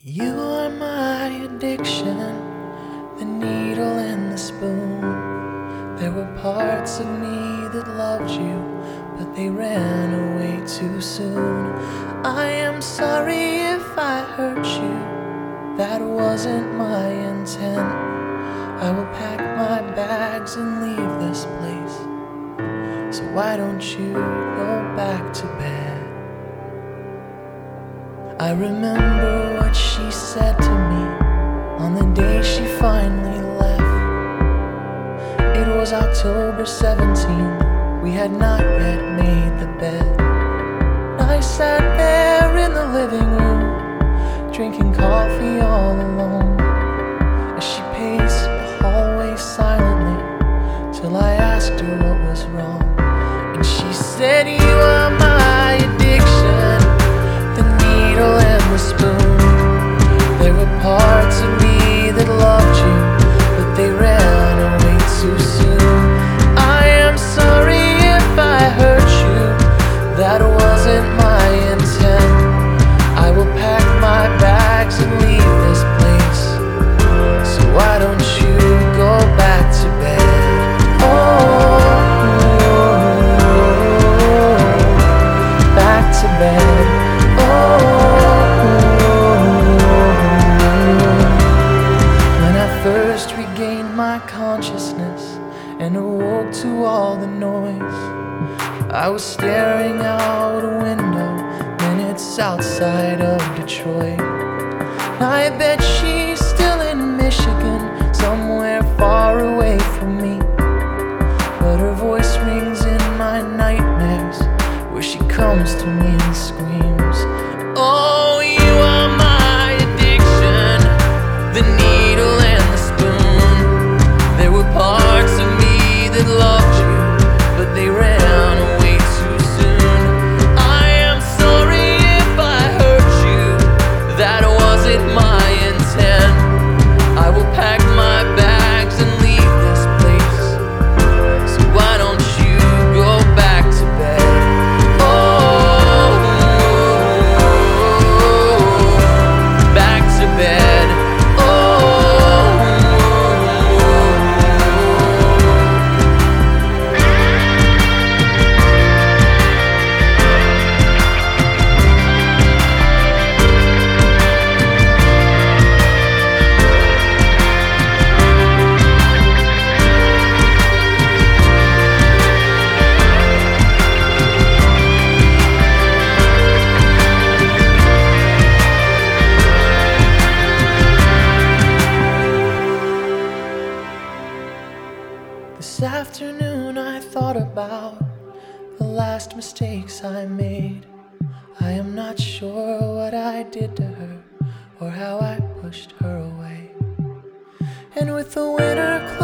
You are my addiction, the needle and the spoon. There were parts of me that loved you, but they ran away too soon. I am sorry if I hurt you, that wasn't my intent. I will pack my bags and leave this place, so why don't you go back to bed? I remember what she said to me on the day she finally left. It was October 17th, we had not yet made the bed. I sat there in the living room, drinking coffee all alone, as she paced the hallway silently, till I asked her what was wrong. And she said, you are my addiction, the needle and the spoon. There were parts of me that loved you, but they ran away too soon. I am sorry if I hurt you, that wasn't my intent. I will pack my bags and leave this place, so why don't you go back to bed? Back to bed. When I first regained my consciousness and awoke to all the noise, I was staring out a window, and it's outside of Detroit. I bet she's still in Michigan, somewhere far away from me, but her voice rings in my nightmares, where she comes to me and screams, oh, you are my addiction, the needle and the spoon. There were parts of me that loved you, but they ran away too soon. I am sorry if I hurt you, that wasn't my intent. I will pack my bags and leave this place, so why don't you go back to bed? Back to bed. This afternoon I thought about the last mistakes I made. I am not sure what I did to her or how I pushed her away. And with the winter